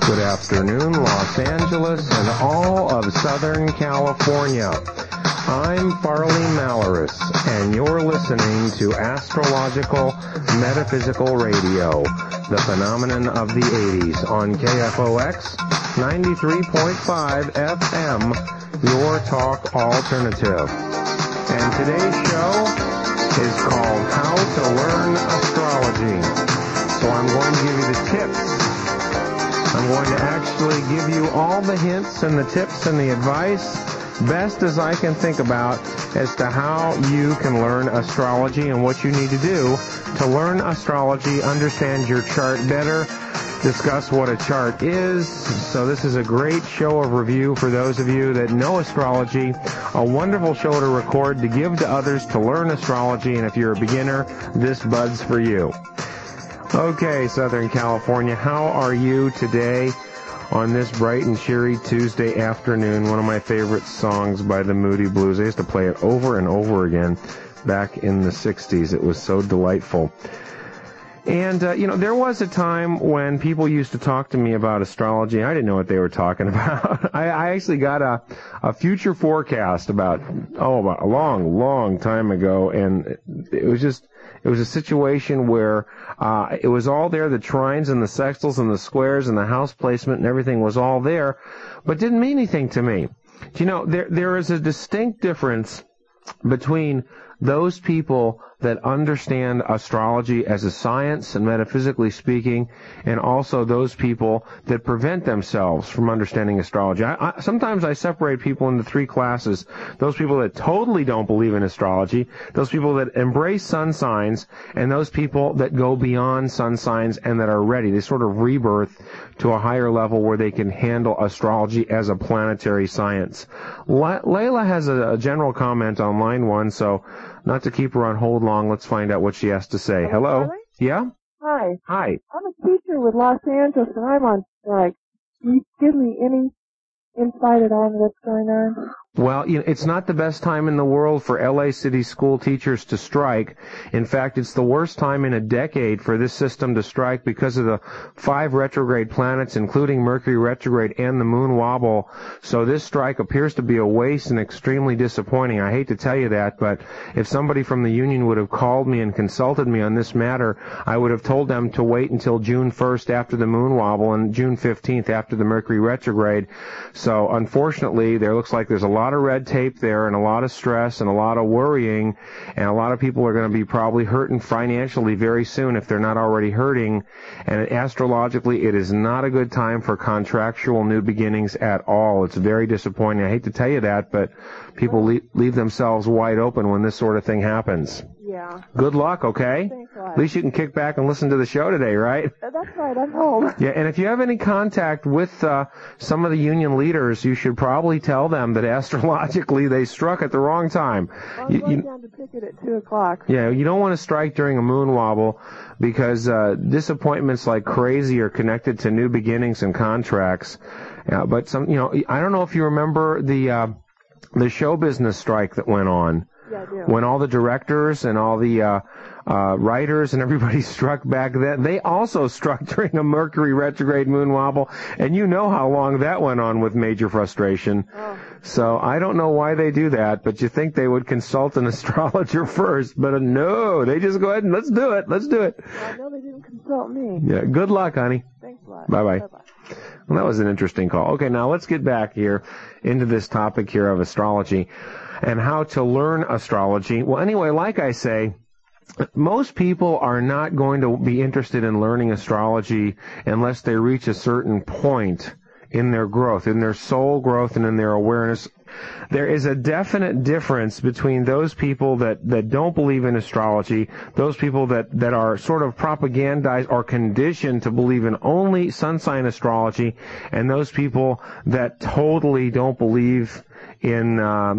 Good afternoon, Los Angeles and all of Southern California. I'm Farley Malaris, and you're listening to Astrological Metaphysical Radio, the phenomenon of the 80s on KFOX 93.5 FM, your talk alternative. And today's show is called How to Learn Astrology. So I'm going to give you the tips. I'm going to actually give you all the hints and the tips and the advice, best as I can think about, as to how you can learn astrology and what you need to do to learn astrology, understand your chart better, discuss what a chart is. So this is a great show of review for those of you that know astrology, a wonderful show to record, to give to others, to learn astrology, and if you're a beginner, this bud's for you. Okay, Southern California, how are you today on this bright and cheery Tuesday afternoon? One of my favorite songs by the Moody Blues. I used to play it over and over again back in the 60s. It was so delightful. And, there was a time when people used to talk to me about astrology. I didn't know what they were talking about. I actually got a future forecast about a long time ago, and it was a situation where it was all there, the trines and the sextiles and the squares and the house placement and everything was all there, but didn't mean anything to me. There is a distinct difference between those people that understand astrology as a science and metaphysically speaking, and also those people that prevent themselves from understanding astrology. Sometimes I separate people into three classes. Those people that totally don't believe in astrology, those people that embrace sun signs, and those people that go beyond sun signs and that are ready. They sort of rebirth to a higher level where they can handle astrology as a planetary science. Layla has a general comment on line one, so not to keep her on hold long, let's find out what she has to say. Hello? Charlie? Yeah? Hi. Hi. I'm a teacher with Los Angeles, and I'm on strike. Can you give me any insight at all on what's going on? Well, it's not the best time in the world for LA City school teachers to strike. In fact, it's the worst time in a decade for this system to strike because of the 5 retrograde planets, including Mercury retrograde and the moon wobble. So this strike appears to be a waste and extremely disappointing. I hate to tell you that, but if somebody from the union would have called me and consulted me on this matter, I would have told them to wait until June 1st after the moon wobble and June 15th after the Mercury retrograde. So unfortunately, there looks like there's a lot of red tape there and a lot of stress and a lot of worrying, and a lot of people are going to be probably hurting financially very soon if they're not already hurting. And astrologically, it is not a good time for contractual new beginnings at all. It's very disappointing. I hate to tell you that, but people leave themselves wide open when this sort of thing happens. Yeah. Good luck, okay? Thanks a lot. At least you can kick back and listen to the show today, right? That's right, I'm home. Yeah, and if you have any contact with some of the union leaders, you should probably tell them that astrologically they struck at the wrong time. I'm going down to picket at 2 o'clock. Yeah, you don't want to strike during a moon wobble because disappointments like crazy are connected to new beginnings and contracts. But I don't know if you remember the show business strike that went on. Yeah, I do. When all the directors and all the writers and everybody struck back then, they also struck during a Mercury retrograde moon wobble, and you know how long that went on with major frustration. Oh. So I don't know why they do that, but you think they would consult an astrologer first, but no, they just go ahead and let's do it. Well, I know they didn't consult me. Yeah, good luck, honey. Thanks a lot. Bye-bye. Bye-bye. Well, that was an interesting call. Okay, now let's get back here into this topic here of astrology and how to learn astrology. Well, anyway, like I say, most people are not going to be interested in learning astrology unless they reach a certain point in their growth, in their soul growth, and in their awareness. There is a definite difference between those people that don't believe in astrology, those people that are sort of propagandized or conditioned to believe in only sun sign astrology, and those people that totally don't believe in,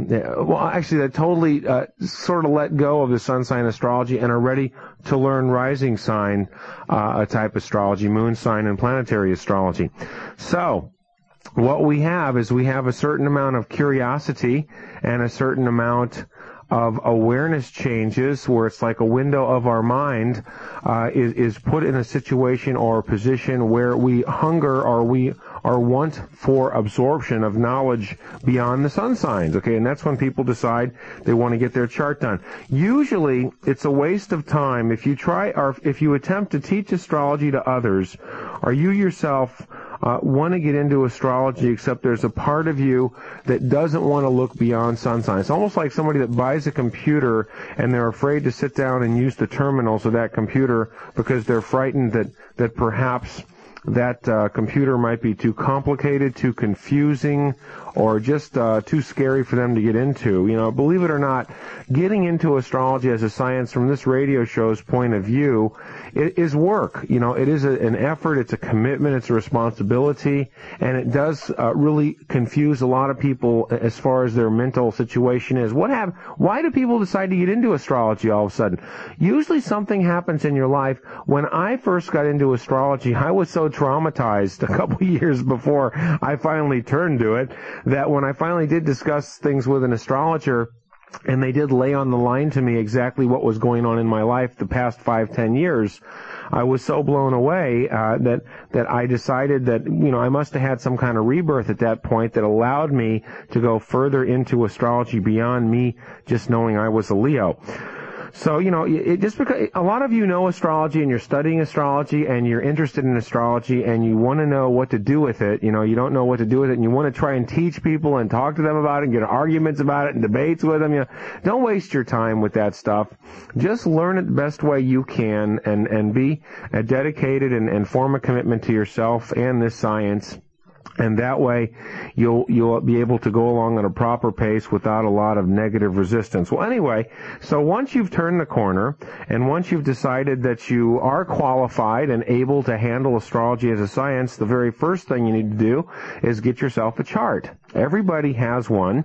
that totally sort of let go of the sun sign astrology and are ready to learn rising sign type astrology, moon sign, and planetary astrology. So what we have is we have a certain amount of curiosity and a certain amount of awareness changes, where it's like a window of our mind is put in a situation or a position where we hunger or we are want for absorption of knowledge beyond the sun signs, okay? And that's when people decide they want to get their chart done. Usually, it's a waste of time if you try or if you attempt to teach astrology to others, or you yourself want to get into astrology, except there's a part of you that doesn't want to look beyond sun signs. It's almost like somebody that buys a computer and they're afraid to sit down and use the terminals of that computer because they're frightened that perhaps that computer might be too complicated, too confusing, or just too scary for them to get into. You know, believe it or not, getting into astrology as a science from this radio show's point of view, it is work. You know, it is an effort, it's a commitment, it's a responsibility, and it does really confuse a lot of people as far as their mental situation is. Why do people decide to get into astrology all of a sudden? Usually something happens in your life. When I first got into astrology, I was so traumatized a couple years before I finally turned to it that when I finally did discuss things with an astrologer, and they did lay on the line to me exactly what was going on in my life the past 5-10 years, I was so blown away that I decided that, you know, I must have had some kind of rebirth at that point that allowed me to go further into astrology beyond me just knowing I was a Leo. So, you know, it just because a lot of you know astrology and you're studying astrology and you're interested in astrology and you want to know what to do with it, you know, you don't know what to do with it and you want to try and teach people and talk to them about it and get arguments about it and debates with them. You know, don't waste your time with that stuff. Just learn it the best way you can and be dedicated and form a commitment to yourself and this science. And that way, you'll be able to go along at a proper pace without a lot of negative resistance. Well, anyway, so once you've turned the corner, and once you've decided that you are qualified and able to handle astrology as a science, the very first thing you need to do is get yourself a chart. Everybody has one.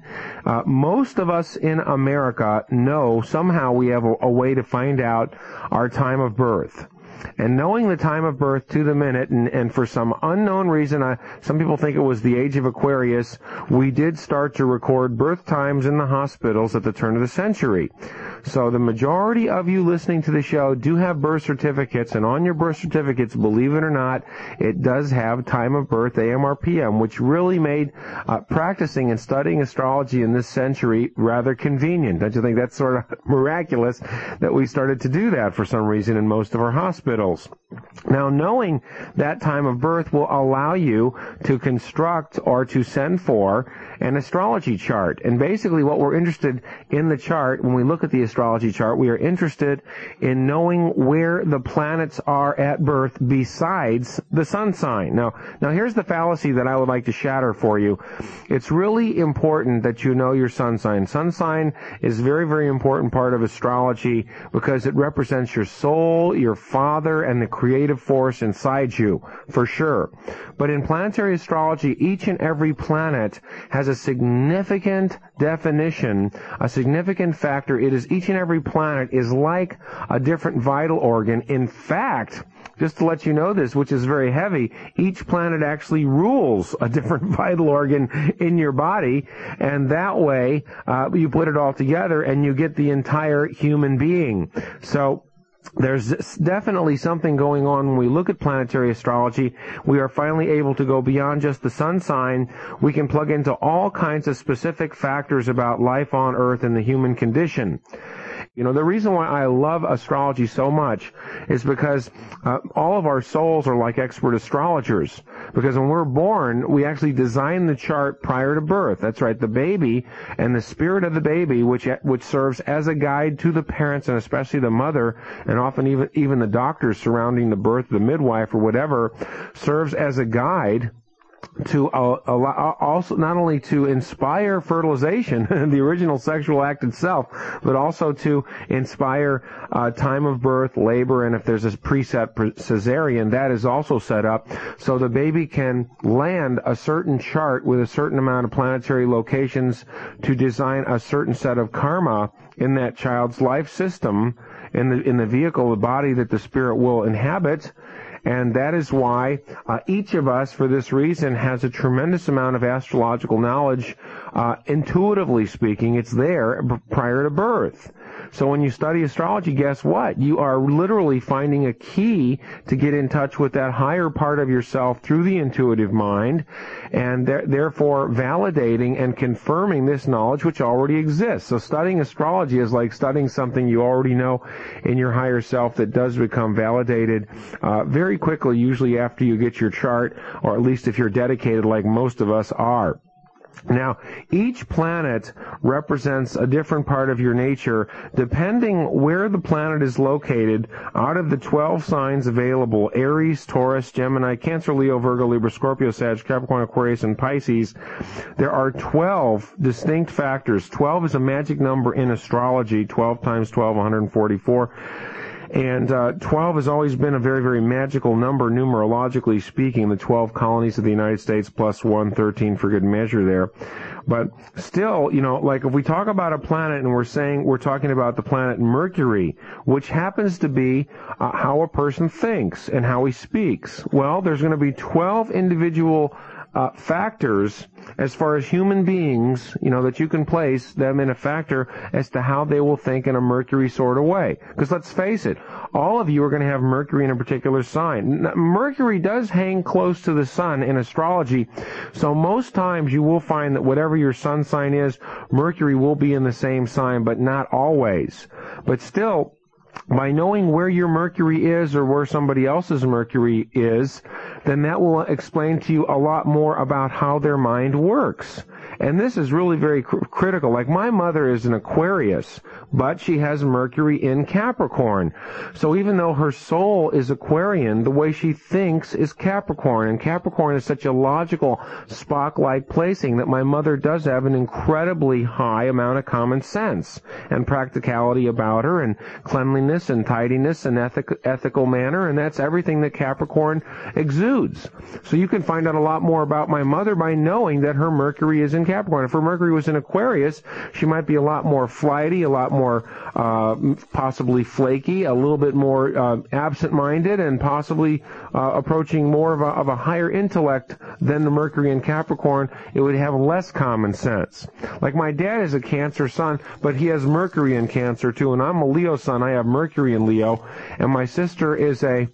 Most of us in America know somehow we have a way to find out our time of birth. And knowing the time of birth to the minute, and for some unknown reason, some people think it was the age of Aquarius, we did start to record birth times in the hospitals at the turn of the century. So the majority of you listening to the show do have birth certificates, and on your birth certificates, believe it or not, it does have time of birth, AM or PM, which really made practicing and studying astrology in this century rather convenient. Don't you think that's sort of miraculous that we started to do that for some reason in most of our hospitals? Now, knowing that time of birth will allow you to construct or to send for an astrology chart. And basically what we're interested in the chart, when we look at the astrology chart, we are interested in knowing where the planets are at birth besides the sun sign. Now here's the fallacy that I would like to shatter for you. It's really important that you know your sun sign. Sun sign is a very, very important part of astrology because it represents your soul, your father, and the creative force inside you, for sure. But in planetary astrology, each and every planet has a significant definition, a significant factor. It is each and every planet is like a different vital organ. In fact, just to let you know this, which is very heavy, each planet actually rules a different vital organ in your body, and that way you put it all together and you get the entire human being. So there's definitely something going on when we look at planetary astrology. We are finally able to go beyond just the sun sign. We can plug into all kinds of specific factors about life on Earth and the human condition. You know, the reason why I love astrology so much is because all of our souls are like expert astrologers. Because when we're born, we actually design the chart prior to birth. That's right, the baby and the spirit of the baby, which serves as a guide to the parents and especially the mother, and often even the doctors surrounding the birth, the midwife or whatever, serves as a guide to also not only to inspire fertilization, the original sexual act itself, but also to inspire time of birth, labor, and if there's a preset cesarean, that is also set up so the baby can land a certain chart with a certain amount of planetary locations to design a certain set of karma in that child's life system, in the vehicle, the body that the spirit will inhabit. And that is why each of us, for this reason, has a tremendous amount of astrological knowledge. Intuitively speaking, it's there prior to birth. So when you study astrology, guess what? You are literally finding a key to get in touch with that higher part of yourself through the intuitive mind, and therefore validating and confirming this knowledge which already exists. So studying astrology is like studying something you already know in your higher self that does become validated very quickly, usually after you get your chart, or at least if you're dedicated like most of us are. Now, each planet represents a different part of your nature, depending where the planet is located. Out of the 12 signs available, Aries, Taurus, Gemini, Cancer, Leo, Virgo, Libra, Scorpio, Sag, Capricorn, Aquarius, and Pisces, there are 12 distinct factors. 12 is a magic number in astrology. 12 times 12, 144. And 12 has always been a very, very magical number, numerologically speaking, the 12 colonies of the United States plus 1, 13 for good measure there. But still, like if we talk about a planet and we're talking about the planet Mercury, which happens to be how a person thinks and how he speaks. Well, there's going to be 12 individual factors as far as human beings, that you can place them in a factor as to how they will think in a Mercury sort of way. Because let's face it, all of you are going to have Mercury in a particular sign. Now, Mercury does hang close to the sun in astrology, so most times you will find that whatever your sun sign is, Mercury will be in the same sign, but not always. But still, by knowing where your Mercury is or where somebody else's Mercury is, then that will explain to you a lot more about how their mind works. And this is really very critical. Like my mother is an Aquarius, but she has Mercury in Capricorn. So even though her soul is Aquarian, the way she thinks is Capricorn. And Capricorn is such a logical, Spock-like placing that my mother does have an incredibly high amount of common sense and practicality about her, and cleanliness and tidiness and ethical manner, and that's everything that Capricorn exudes. So you can find out a lot more about my mother by knowing that her Mercury is in Capricorn. If her Mercury was in Aquarius, she might be a lot more flighty, a lot more possibly flaky, a little bit more absent-minded, and possibly approaching more of a higher intellect than the Mercury in Capricorn. It would have less common sense. Like my dad is a Cancer sun, but he has Mercury in Cancer too, and I'm a Leo sun. I have Mercury in Leo, and my sister is a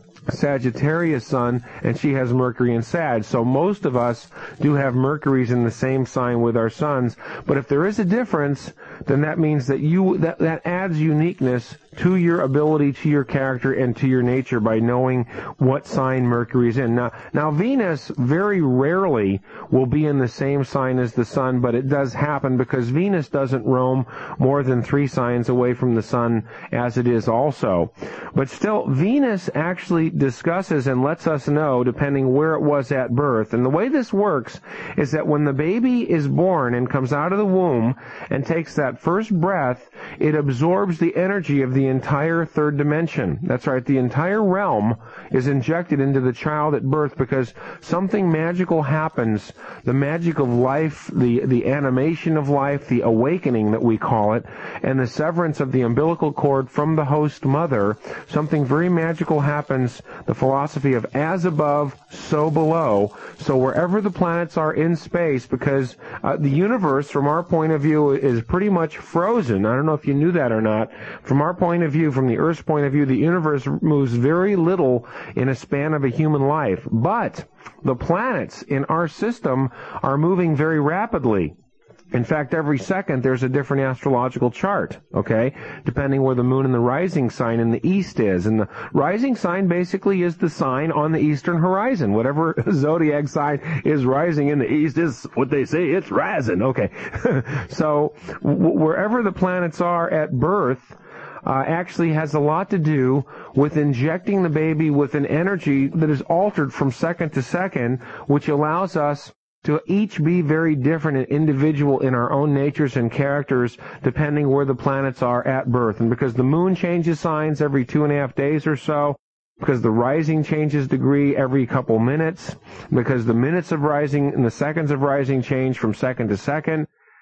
Sagittarius sun, and she has Mercury in Sag. So most of us do have Mercuries in the same sign with our suns. But if there is a difference, then that means that that adds uniqueness to your ability, to your character, and to your nature by knowing what sign Mercury is in. Now Venus very rarely will be in the same sign as the sun, but it does happen because Venus doesn't roam more than 3 signs away from the sun as it is also. But still, Venus actually discusses and lets us know, depending where it was at birth. And the way this works is that when the baby is born and comes out of the womb and takes that first breath, it absorbs the energy of the entire third dimension. That's right, the entire realm is injected into the child at birth because something magical happens. The magic of life, the animation of life, the awakening that we call it, and the severance of the umbilical cord from the host mother, something very magical happens. The philosophy of as above, so below. So wherever the planets are in space, because the universe, from our point of view, is pretty much frozen. I don't know if you knew that or not. From our point of view, from the Earth's point of view, the universe moves very little in a span of a human life. But the planets in our system are moving very rapidly. In fact, every second there's a different astrological chart, okay, depending where the moon and the rising sign in the east is. And the rising sign basically is the sign on the eastern horizon. Whatever zodiac sign is rising in the east is what they say, it's rising, okay. So wherever the planets are at birth, actually has a lot to do with injecting the baby with an energy that is altered from second to second, which allows us to each be very different and individual in our own natures and characters depending where the planets are at birth. And because the moon changes signs every 2.5 days or so, because the rising changes degree every couple minutes, because the minutes of rising and the seconds of rising change from second to second,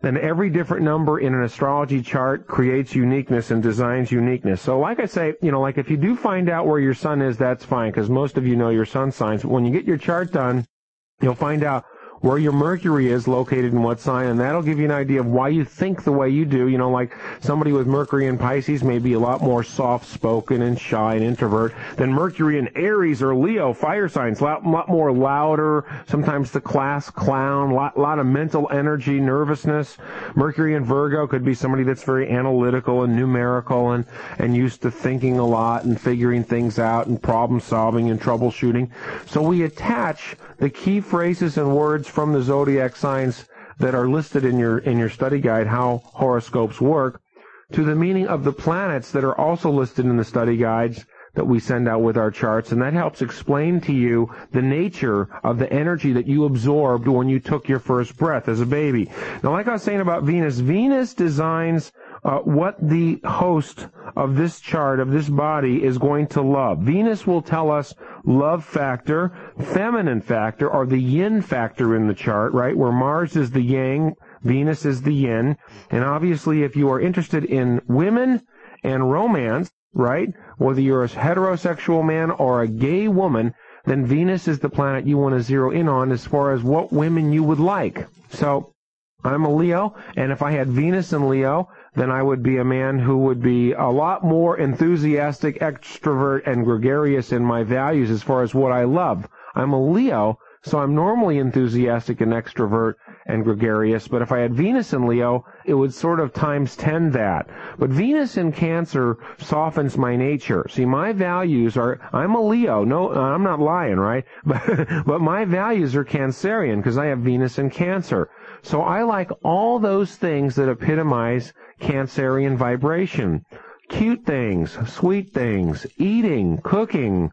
then every different number in an astrology chart creates uniqueness and designs uniqueness. So like I say, like if you do find out where your sun is, that's fine, because most of you know your sun signs. But when you get your chart done, you'll find out where your Mercury is located in what sign, and that'll give you an idea of why you think the way you do. Like somebody with Mercury in Pisces may be a lot more soft-spoken and shy and introvert than Mercury in Aries or Leo, fire signs, a lot more louder, sometimes the class clown, lot of mental energy, nervousness. Mercury in Virgo could be somebody that's very analytical and numerical and used to thinking a lot and figuring things out and problem solving and troubleshooting. So we attach the key phrases and words from the zodiac signs that are listed in your study guide, How Horoscopes Work, to the meaning of the planets that are also listed in the study guides that we send out with our charts, and that helps explain to you the nature of the energy that you absorbed when you took your first breath as a baby. Now, like I was saying about Venus, Venus designs what the host of this chart, of this body, is going to love. Venus will tell us love factor, feminine factor, or the yin factor in the chart, right? Where Mars is the yang, Venus is the yin. And obviously, if you are interested in women and romance, right, whether you're a heterosexual man or a gay woman, then Venus is the planet you want to zero in on as far as what women you would like. So, I'm a Leo, and if I had Venus in Leo, then I would be a man who would be a lot more enthusiastic, extrovert, and gregarious in my values as far as what I love. I'm a Leo, so I'm normally enthusiastic and extrovert and gregarious, but if I had Venus in Leo, it would sort of times 10 that. But Venus in Cancer softens my nature. See, my values are, I'm a Leo. No, I'm not lying, right? But my values are Cancerian because I have Venus in Cancer. So I like all those things that epitomize Cancerian vibration. Cute things, sweet things, eating, cooking,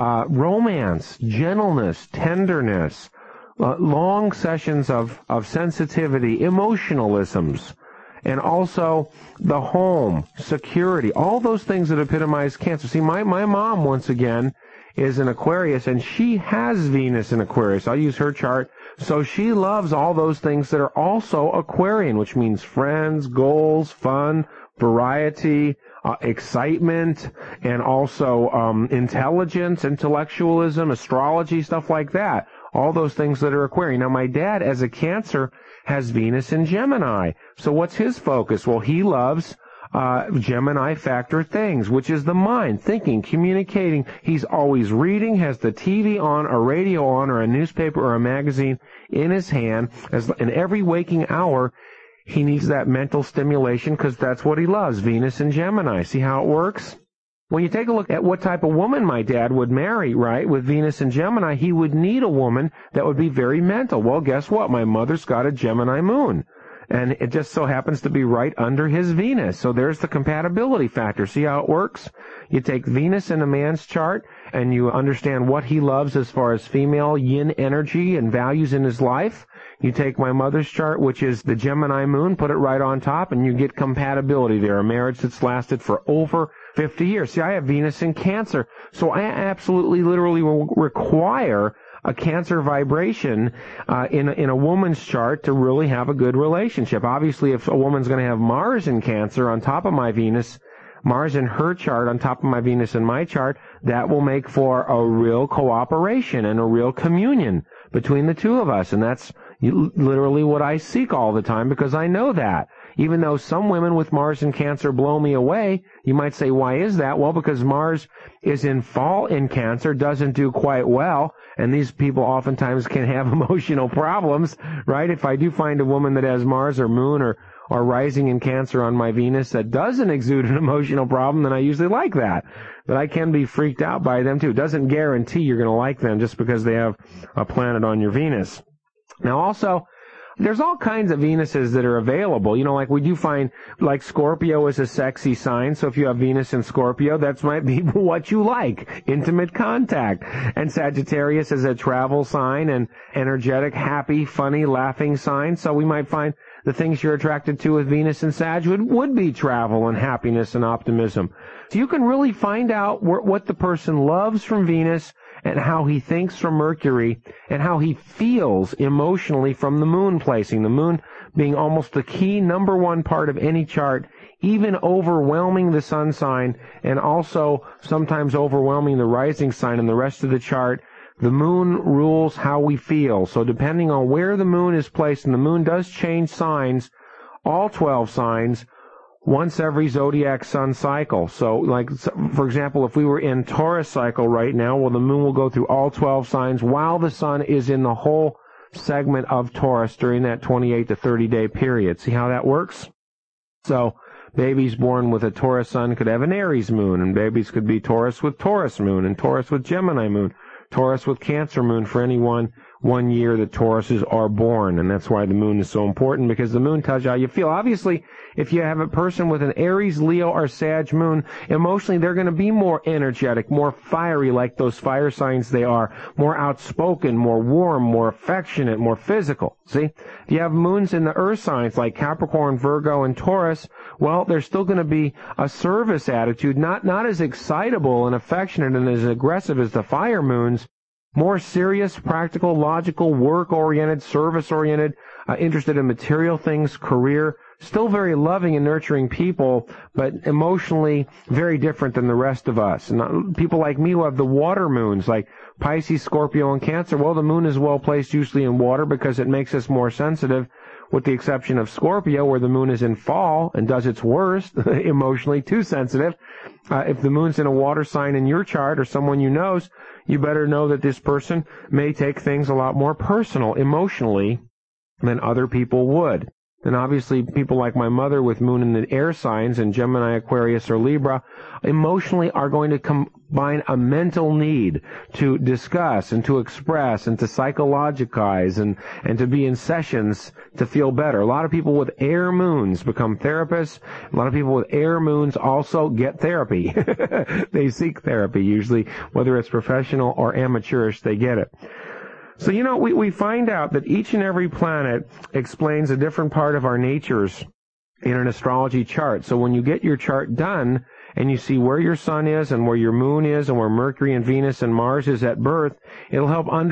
romance, gentleness, tenderness, long sessions of sensitivity, emotionalisms, and also the home, security, all those things that epitomize Cancer. See, my mom, once again, is an Aquarius, and she has Venus in Aquarius. I'll use her chart. So she loves all those things that are also Aquarian, which means friends, goals, fun, variety, excitement, and also intelligence, intellectualism, astrology, stuff like that. All those things that are Aquarian. Now, my dad, as a Cancer, has Venus in Gemini. So what's his focus? Well, he loves Gemini factor things, which is the mind, thinking, communicating. He's always reading, has the TV on, a radio on, or a newspaper or a magazine in his hand. In every waking hour, he needs that mental stimulation because that's what he loves, Venus and Gemini. See how it works? When you take a look at what type of woman my dad would marry, right, with Venus and Gemini, he would need a woman that would be very mental. Well, guess what? My mother's got a Gemini moon. And it just so happens to be right under his Venus. So there's the compatibility factor. See how it works? You take Venus in a man's chart, and you understand what he loves as far as female yin energy and values in his life. You take my mother's chart, which is the Gemini moon, put it right on top, and you get compatibility there. A marriage that's lasted for over 50 years. See, I have Venus in Cancer. So I absolutely, literally require a Cancer vibration in a woman's chart to really have a good relationship. Obviously, if a woman's going to have Mars in Cancer on top of my Venus, Mars in her chart on top of my Venus in my chart, that will make for a real cooperation and a real communion between the two of us. And that's literally what I seek all the time because I know that. Even though some women with Mars in Cancer blow me away, you might say, why is that? Well, because Mars is in fall in Cancer, doesn't do quite well, and these people oftentimes can have emotional problems, right? If I do find a woman that has Mars or Moon or rising in Cancer on my Venus that doesn't exude an emotional problem, then I usually like that. But I can be freaked out by them, too. It doesn't guarantee you're going to like them just because they have a planet on your Venus. Now, also, there's all kinds of Venuses that are available. Like we do find, like Scorpio is a sexy sign. So if you have Venus in Scorpio, that might be what you like. Intimate contact. And Sagittarius is a travel sign and energetic, happy, funny, laughing sign. So we might find the things you're attracted to with Venus and Sag would be travel and happiness and optimism. So you can really find out what the person loves from Venus and how he thinks from Mercury, and how he feels emotionally from the moon placing. The moon being almost the key number one part of any chart, even overwhelming the sun sign, and also sometimes overwhelming the rising sign and the rest of the chart. The moon rules how we feel. So depending on where the moon is placed, and the moon does change signs, all 12 signs, once every zodiac sun cycle. So, like, for example, if we were in Taurus cycle right now, well, the moon will go through all 12 signs while the sun is in the whole segment of Taurus during that 28 to 30-day period. See how that works? So, babies born with a Taurus sun could have an Aries moon, and babies could be Taurus with Taurus moon, and Taurus with Gemini moon, Taurus with Cancer moon for any one year that Tauruses are born. And that's why the moon is so important, because the moon tells you how you feel. Obviously, if you have a person with an Aries, Leo, or Sag moon, emotionally they're going to be more energetic, more fiery, like those fire signs they are, more outspoken, more warm, more affectionate, more physical. See? If you have moons in the earth signs like Capricorn, Virgo, and Taurus, well, there's still going to be a service attitude, not as excitable and affectionate and as aggressive as the fire moons, more serious, practical, logical, work-oriented, service-oriented, interested in material things, career, still very loving and nurturing people, but emotionally very different than the rest of us. And people like me who have the water moons, like Pisces, Scorpio, and Cancer, well, the moon is well placed usually in water because it makes us more sensitive, with the exception of Scorpio, where the moon is in fall and does its worst, emotionally too sensitive. If the moon's in a water sign in your chart or someone you knows, you better know that this person may take things a lot more personal emotionally than other people would. And obviously, people like my mother with moon in the air signs and Gemini, Aquarius, or Libra emotionally are going to combine a mental need to discuss and to express and to psychologize and to be in sessions to feel better. A lot of people with air moons become therapists. A lot of people with air moons also get therapy. They seek therapy usually, whether it's professional or amateurish, they get it. So, we find out that each and every planet explains a different part of our natures in an astrology chart. So when you get your chart done and you see where your sun is and where your moon is and where Mercury and Venus and Mars is at birth, it'll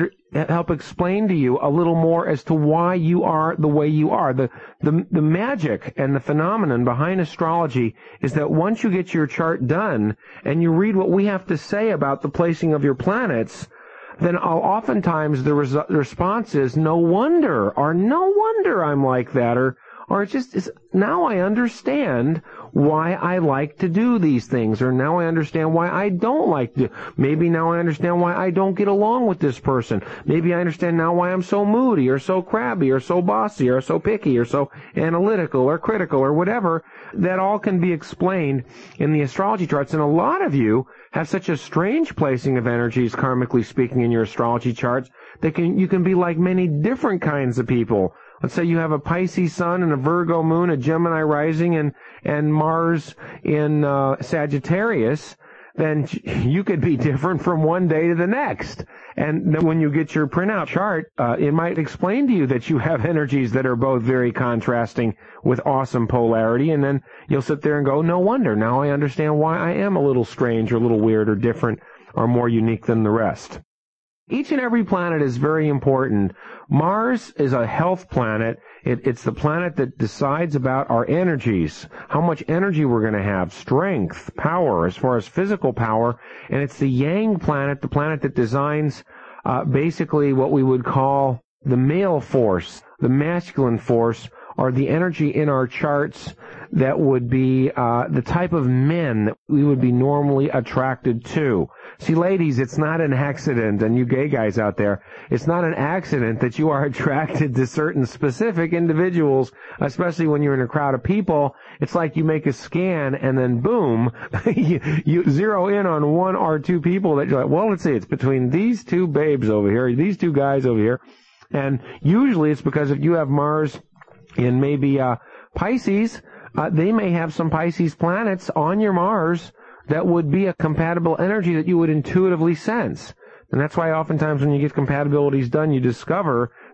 help explain to you a little more as to why you are the way you are. The magic and the phenomenon behind astrology is that once you get your chart done and you read what we have to say about the placing of your planets, then oftentimes the response is no wonder I'm like that, or it's now I understand why I like to do these things, or now I understand why I don't like to. Maybe now I understand why I don't get along with this person. Maybe I understand now why I'm so moody, or so crabby, or so bossy, or so picky, or so analytical, or critical, or whatever. That all can be explained in the astrology charts, and a lot of you have such a strange placing of energies, karmically speaking, in your astrology charts, that you can be like many different kinds of people. Let's say you have a Pisces sun and a Virgo moon, a Gemini rising, and Mars in Sagittarius, then you could be different from one day to the next. And then when you get your printout chart, it might explain to you that you have energies that are both very contrasting with awesome polarity, and then you'll sit there and go, no wonder, now I understand why I am a little strange or a little weird or different or more unique than the rest. Each and every planet is very important. Mars is a health planet. It's the planet that decides about our energies, how much energy we're going to have, strength, power, as far as physical power. And it's the Yang planet, the planet that designs basically what we would call the male force, the masculine force, or the energy in our charts that would be the type of men that we would be normally attracted to. See, ladies, it's not an accident, and you gay guys out there, it's not an accident that you are attracted to certain specific individuals, especially when you're in a crowd of people. It's like you make a scan, and then boom, you zero in on one or two people that you're like, well, let's see, it's between these two babes over here, these two guys over here. And usually it's because if you have Mars in maybe Pisces, they may have some Pisces planets on your Mars that would be a compatible energy that you would intuitively sense. And that's why oftentimes when you get compatibilities done, you discover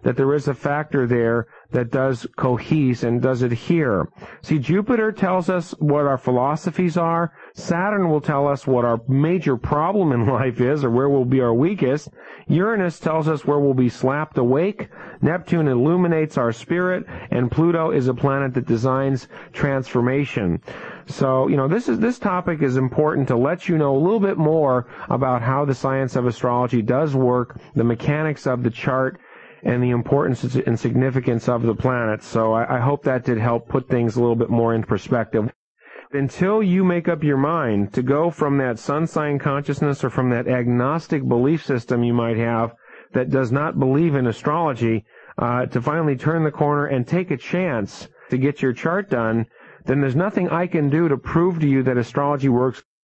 that there is a factor there that does cohese and does adhere. See, Jupiter tells us what our philosophies are. Saturn will tell us what our major problem in life is, or where we'll be our weakest. Uranus tells us where we'll be slapped awake. Neptune illuminates our spirit, and Pluto is a planet that designs transformation. So, this topic is important to let you know a little bit more about how the science of astrology does work, the mechanics of the chart, and the importance and significance of the planets. So I hope that did help put things a little bit more in perspective. Until you make up your mind to go from that sun sign consciousness or from that agnostic belief system you might have that does not believe in astrology, to finally turn the corner and take a chance to get your chart done, then there's nothing I can do to prove to you that astrology works